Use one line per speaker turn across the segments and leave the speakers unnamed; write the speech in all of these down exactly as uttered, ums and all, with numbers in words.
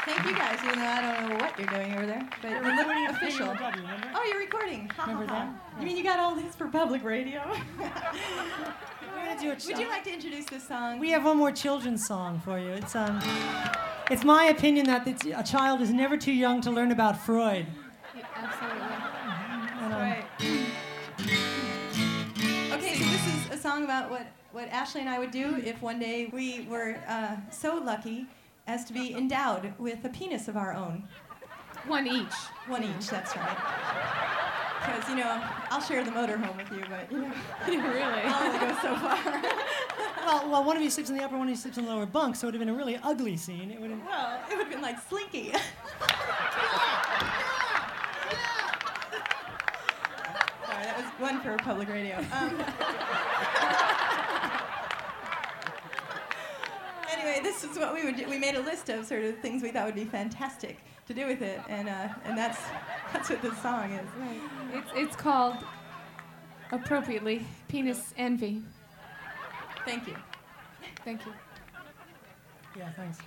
Thank you guys, even though I don't know what you're doing over there. But
You're
you look
recording
official.
at W, remember?
Oh, you're recording. Ha,
Remember
ha, ha.
that?
You mean you got all this for public radio?
We're gonna do a ch-
Would you like to introduce this song?
We have one more children's song for you. It's um, it's my opinion that it's, a child is never too young to learn about Freud.
Absolutely.
And, um,
Right. Okay, so this is a song about what, what Ashley and I would do if one day we were uh, so lucky as to be endowed with a penis of our own.
One each.
One each, that's right. Because, you know, I'll share the motorhome with you, but, you know,
Really?
I'll only go so far.
Well, well, one of you sleeps in the upper, one of you sleeps in the lower bunk, so it would have been a really ugly scene. It would have.
Well, it would have been like Slinky. Sorry, that was one for public radio. Um, anyway, this is what we would do. We made a list of sort of things we thought would be fantastic to do with it, and uh, and that's that's what this song is.
Right. It's it's called, appropriately, Penis Envy.
Thank you.
Thank you.
Yeah, thanks.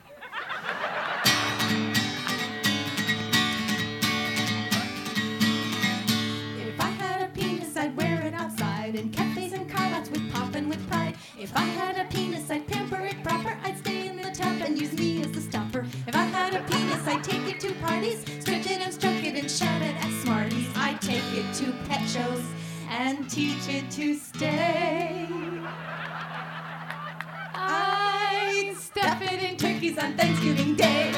If I had a penis, I'd wear it outside in cafes and car lots with pop and with pride. If I had a penis, I'd pamper it proper. I'd stay in the tub and use me as a stopper. If I had a penis, I'd take it to parties, stretch it and stroke it and shout it at Smarties. I'd take it to pet shows and teach it to stay. I'd stuff it in turkeys on Thanksgiving Day.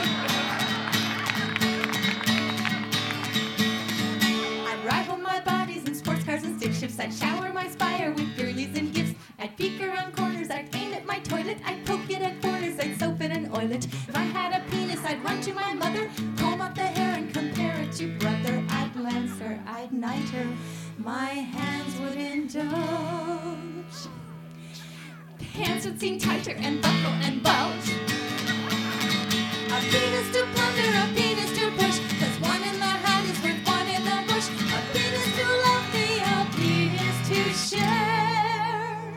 I'd rival my bodies in sports cars and stick shifts. I'd shower my spire with girlies and gifts. I'd peek around corners. I'd aim at my toilet. I'd poke it at corners. I'd soap it and oil it. If I had a penis, I'd run to my mother, comb out the hair and compare it to brother. I'd lance her. I'd knight her. My hands would indulge. Hands would seem tighter and buckle and bulge. A penis to plunder, a penis to push, 'cause one in the hand is worth one in the bush. A penis to love me, a penis to share,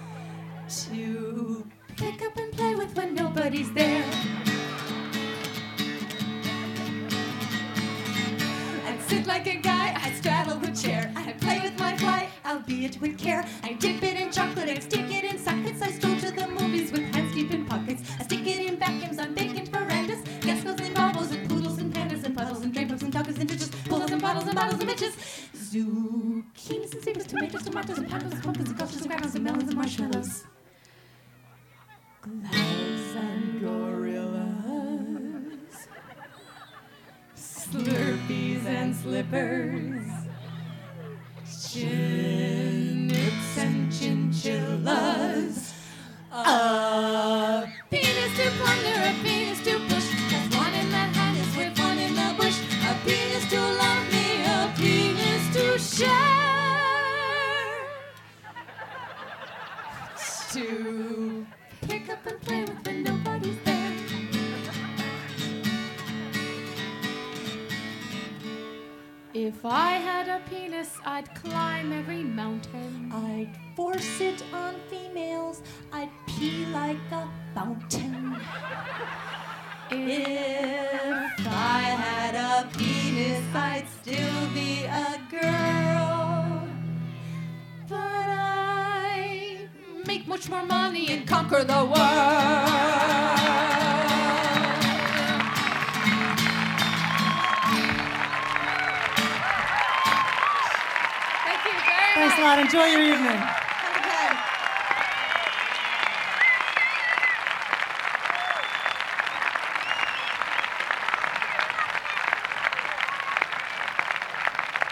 to pick up and play with when nobody's there. I'd sit like a guy, I'd straddle the chair, I'd play with my fly, albeit with care. I'd dip it in chocolate, I'd stick it in sockets. I stroll to the movies with hands deep in pockets. I stick it in vacuums on vacant verandas. Geckos and gobbles and poodles and pandas and puddles and draperies and duckers and ditches. Poodles and bottles and bottles and bitches. Zucchinis and zebras, tomatoes, tomatoes and peppers and pumpkins and gophers and grapes and melons and marshmallows. Gloves and gorillas. Slurpees and slippers. Chinooks and chinchillas. A penis to plunder, a penis to push. 'Cause one in the hand is worth one in the bush. A penis to love me, a penis to share. To pick up and play with when nobody's there.
If I had a penis, I'd climb every mountain.
I'd force it on females. I'd pee like a fountain. If I had a penis, I'd still be a girl. But I'd
Make much more money and conquer the world. Thank you very much.
Thanks a lot. Enjoy your evening.